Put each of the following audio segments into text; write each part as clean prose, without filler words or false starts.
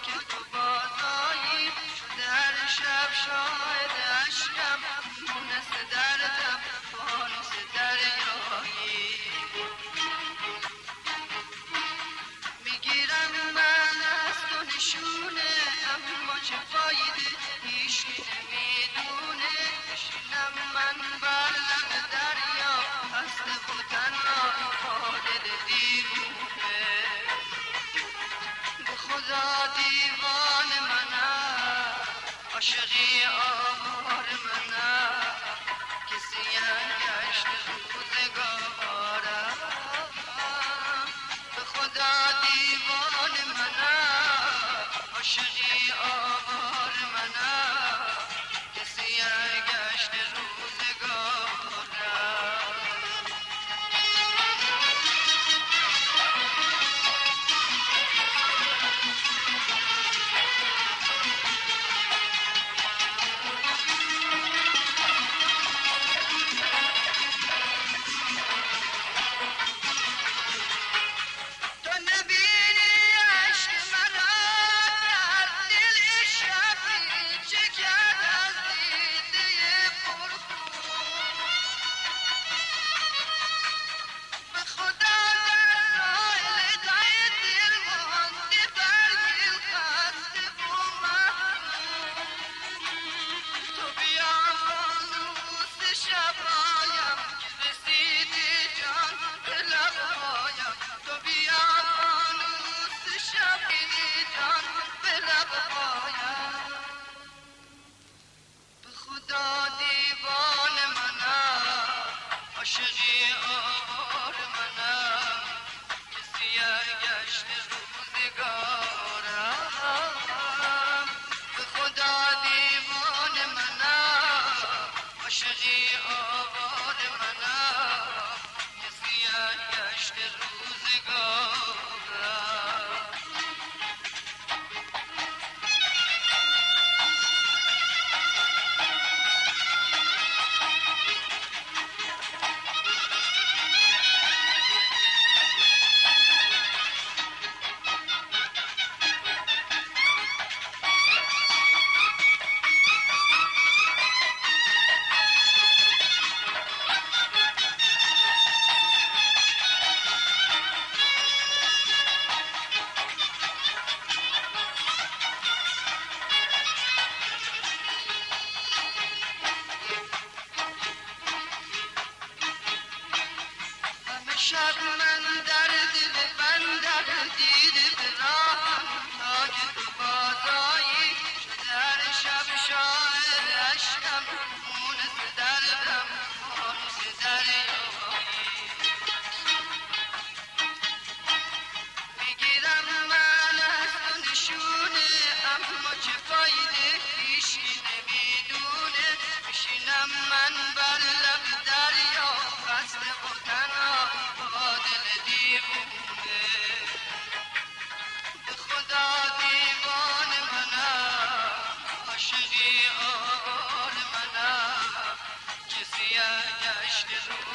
که تو بازایی شده هر شب شاهد عشقم مونس دردم فانوس دریایی میگیرم من از تو نشونه اما چه فایده هیچکی نمیدونه بشینم من بر لب دریا خسته و تنها با دل دیوونه به خدا دیوان منم عاشقی آوار منم کسی گشت روزگارم به خدا دیوان منم عاشقی آوار منم کسی گشت روزگارم عاشقی آوار منم کسی گشت روزگارم به خدا دیوان منم عاشقی آوار منم کسی گشت روزگارم شب من در دل بندر دیده به راهم تا که تو بازایی شده هر شب شاهد عشقم مونس دردم فانوس دریایی میگیرم من از تو نشونه اما چه فایده هیچکی نمیدونه میشینم من بر لب دریا خسته و تنها دل دیوونه به خدا دیوان منم عاشقی آوار منم کسی گشت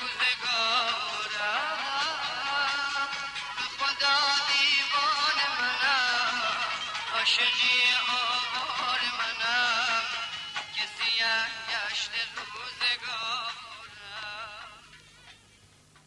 روزگارم به خدا دیوان منم عاشقی آوار منم کسی گشت